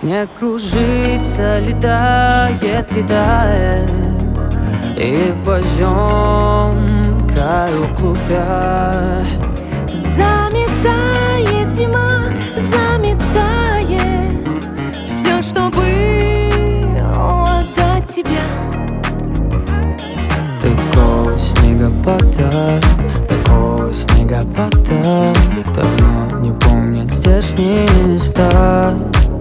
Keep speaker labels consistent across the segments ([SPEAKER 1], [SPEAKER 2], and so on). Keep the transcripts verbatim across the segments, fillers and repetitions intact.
[SPEAKER 1] Снег кружится, летает, летает, и в поземкою клубя
[SPEAKER 2] заметает зима, заметает все, что было до тебя.
[SPEAKER 1] Такого снегопада, такого снегопада давно не помнят здешние места.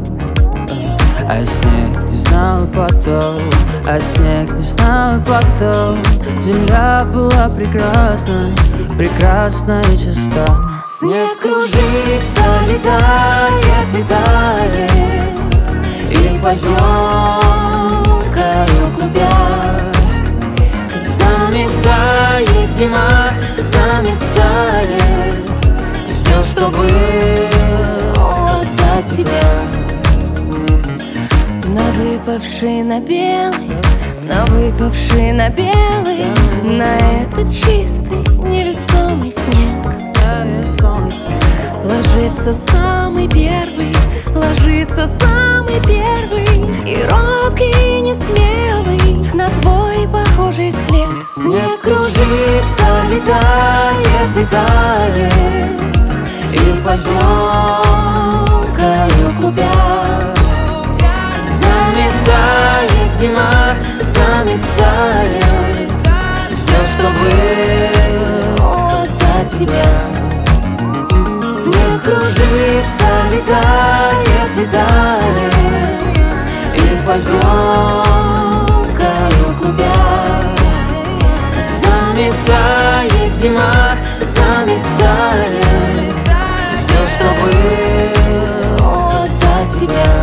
[SPEAKER 1] А снег не знал потом, а снег не знал потом. Земля была прекрасна, прекрасна и чиста.
[SPEAKER 2] Снег кружится, летает, летает, и поземкою клубя заметает зима, заметает все, что было до тебя. На выпавший на белый, на выпавший на белый, на этот чистый невесомый снег ложится самый первый, ложится самый первый, и робкий, и несмелый на твой похожий след. Снег кружится, летает, летает, и поземкою клубя заметает зима, заметает все, что было до тебя. Снег кружится, летает, летает, и поземкою клубя заметает зима, заметает все, что было до тебя.